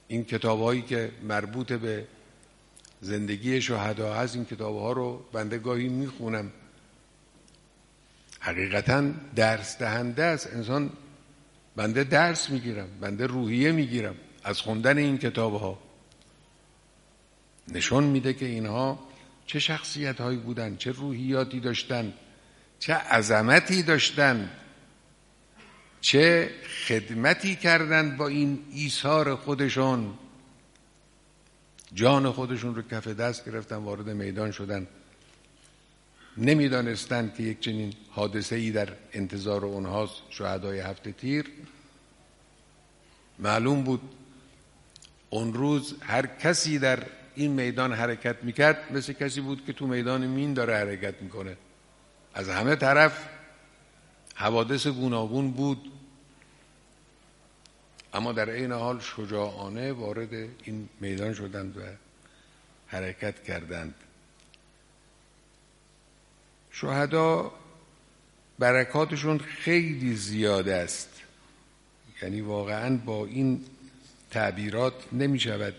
این کتاب‌هایی که مربوط به زندگی شهدا هست، این کتاب‌ها رو بنده گاهی میخونم، حقیقتاً درس دهنده است. انسان، بنده درس میگیرم، بنده روحیه میگیرم از خوندن این کتاب‌ها. نشون میده که اینها چه شخصیت‌هایی بودن، چه روحیاتی داشتن، چه عظمتی داشتن، چه خدمتی کردند با این ایثار خودشون. جان خودشون رو کف دست گرفتن، وارد میدان شدن. نمیدانستند که یک چنین حادثه‌ای در انتظار اونهاست، شهدای هفت تیر. معلوم بود اون روز هر کسی در این میدان حرکت میکرد مثل کسی بود که تو میدان مین داره حرکت میکنه. از همه طرف حوادث گوناگون بود، اما در این حال شجاعانه وارد این میدان شدند و حرکت کردند. شهدا برکاتشون خیلی زیاد است، یعنی واقعاً با این تعبیرات نمی شود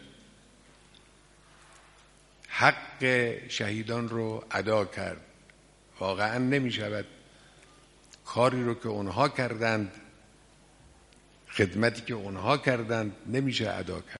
حق شهیدان رو ادا کرد. واقعاً نمی شود کاری رو که اونها کردند، خدمتی که اونها کردند، نمیشه ادا کرد.